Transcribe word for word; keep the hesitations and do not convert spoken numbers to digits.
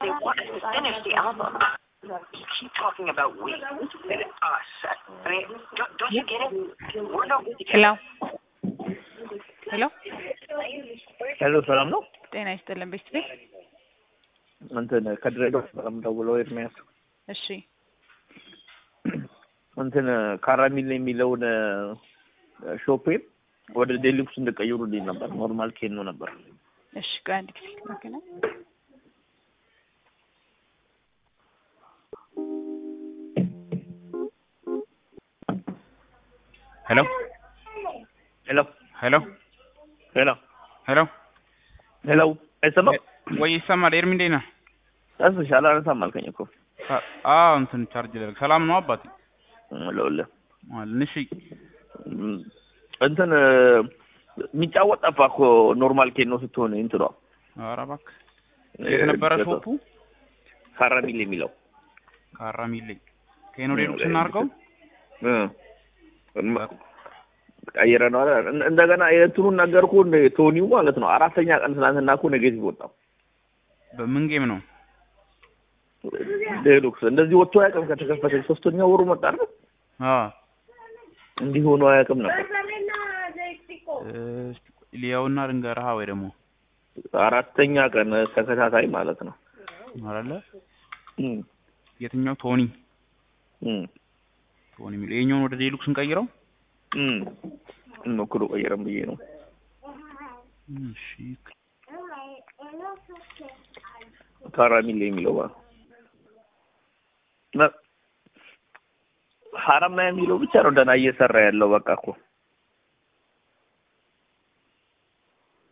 They wanted to finish the album. You keep talking about we and us. I mean, don't, don't you get it? We're not really Hello. Hello. Hello, ሰላም ነው? ጤና ይስጥልን ቤተሰብ። እንትን ከድሬዳዋ ሰላም ደውለው ኤርሚያስ። እሺ። እንትን ካራሚል የሚለውን ሾፔን ወደ ዴሉክስ እንደቀየሩልኝ ነበር። ኖርማል ኬን ነው ነበር። እሺ ጋንድ ክሊክ ማከና Hello. Hello. Hello. Hello. Hello. Hello. አይሰማም? ወይ ይሰማል? ኤርሚ እንዴት ነህ? አስሻላ አልሰማም አልከኝ እኮ። አዎ እንትን ቻርጅ ላይ ሰላም ነው አባቴ? ለውለ አልንሽ እንትን የሚጫወት ጠፋ እኮ ኖርማል ኬን ነው ስትሆን እንትሯ። ኧረ እባክህ የት ነበረ ሾፑ? ካራሚል የሚለው ካራሚል ኬኖ ዴሉክስ እናርገው እ ቀይረናል። እንደገና የእንትኑን ነገርኩ ቶኒው ማለት ነው። አራተኛ ቀን ትናንትና እኮ ኔጌቲቭ ወጣው። በምን ጌም ነው? ዴሉክስ እንደዚህ ወጥቶ አያውቅም። ከተከፈተ ሶስተኛ ወሩ መጣ አይደል? አዎ እንዲህ ሆኖ አያውቅም ነበር። እስቲ ሊያውና ልንገርሃ ወይ ደግሞ አራተኛ ቀን ተከታታይ ማለት ነው አይደለ? እም የትኛው ቶኒ እም ቶኒ ሚል የኛውን ወደ ዴሉክስ እንቀይረው? እም እንሞክሩ ቀይረም ብዬ ነው። እሺ ካራሚል የሚለው ማ ሐራም ላይ የሚለው ብቻ ነው ደህና እየሰራ ያለው። በቃ እኮ